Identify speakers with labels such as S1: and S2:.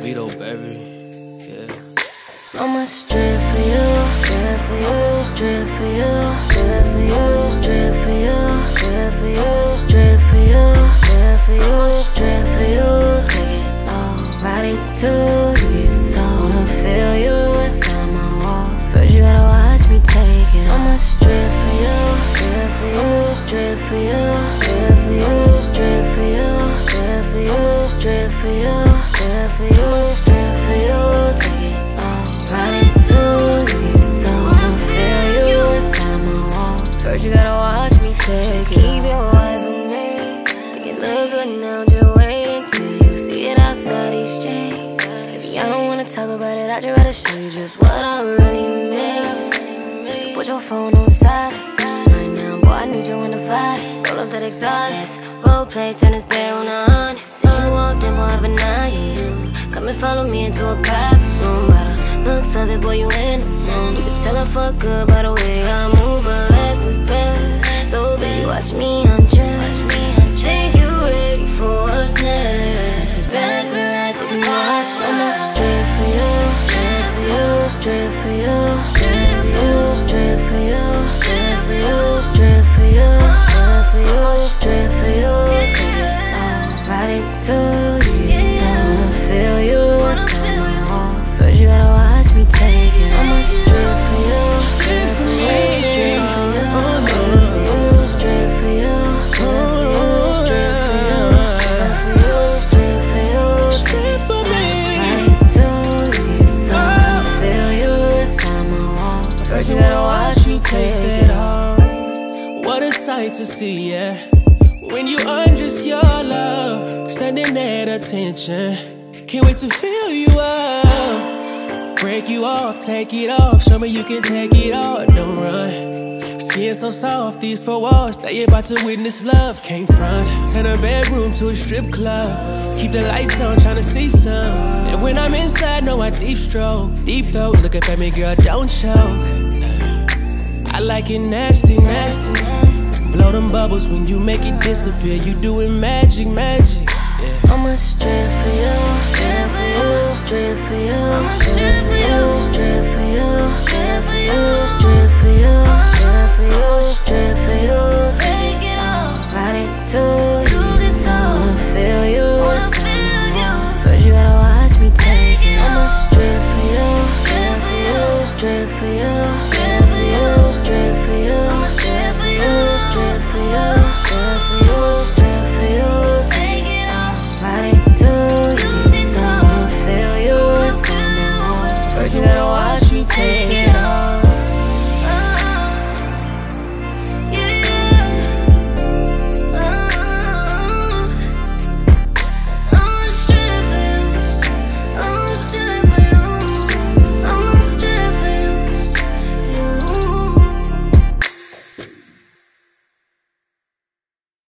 S1: Vito, baby. Yeah.
S2: I'ma strip for you, strip for you, strip for you, strip for you, strip for you, strip for you, strip for you, strip for you, strip for you. Take it all, ride it too. You get so to feel you inside my wall. First you gotta watch me take it. I'ma strip for you, strip for you, strip for you, strip for you, strip for you, strip for you, strip for you, strip for you, strip for you. Take it all, ride it too. You get so to feel you inside my wall. First you gotta watch me take it. Just keep your eyes on me. Think it look good now, just wait until you see it outside these streets. If y'all don't wanna talk about it, I just rather show you just what I really mean. So put your phone on silent right now, boy, I need you in the fight. Roll up that exotic, role play, turn this bed on a hundred. Since you walked in, boy, I've been eyeing you. Come and follow me into a private room. By the looks of it, boy, you in the mood. You can tell I fuck good by the way I move, but less is best. So baby, watch me undress. Think you ready for what's next? Sit back, relax, and watch. I'ma strip for you, strip for you, strip for you, strip for you, strip for you, strip for you, strip for you, strip for you, strip for you. Take it all, ride it too. You get so to feel you inside my wall. First you gotta watch me take it. I'ma strip for you, strip for you, strip for you, strip for you, strip for you, strip for you, strip for you, strip for you, strip for me. Ride it too. You get so to feel you inside my wall. First you gotta watch me take it all.
S1: What a sight to see, yeah. When you undress your love, standing at attention. Can't wait to fill you up. Break you off, take it off. Show me you can take it all, don't run. Skin so soft, these four walls that you're about to witness love. Can't front, turn a bedroom to a strip club. Keep the lights on, tryna see some. And when I'm inside, know I deep stroke. Deep throat, look up at me, girl, don't choke. I like it nasty, nasty. Blow them bubbles when you make it disappear. You doing magic, magic. Yeah.
S2: I'ma strip for you, strip for you, strip for you, strip for